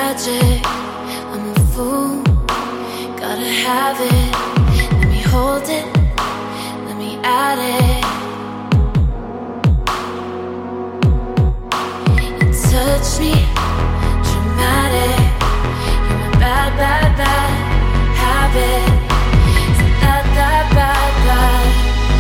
tragic. I'm a fool, gotta have it. Let me hold it, let me add it. You touch me, dramatic. You're a bad, bad, bad habit. It's that bad, bad.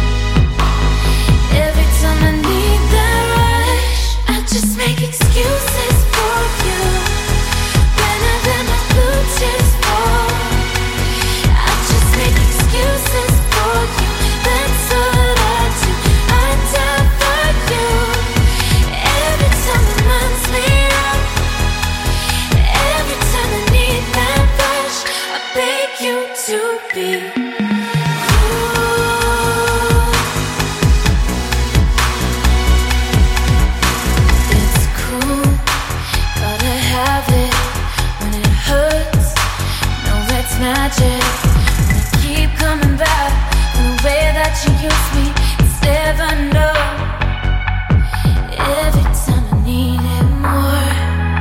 Every time I need that rush, I just make excuses for you. Whenever my blue tears fall, I just make excuses for you. That's what I do. I die for you. Every time it reminds me of, every time I need that rush, I beg you to be. Magic. I keep coming back from the way that you use me. It's never no. Every time I need it more.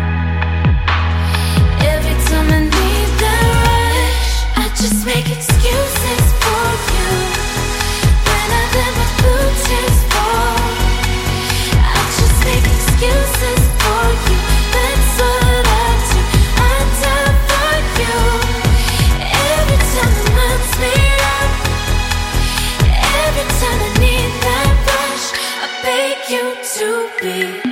Every time I need that rush, I just make excuses for you. When I let my blue tears fall, I just make excuses for you. That's what I do. I die for you. Every time it reminds me of, every time I need that rush, I beg you to be.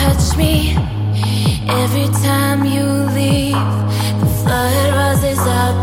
Every time you leave, the flood rises up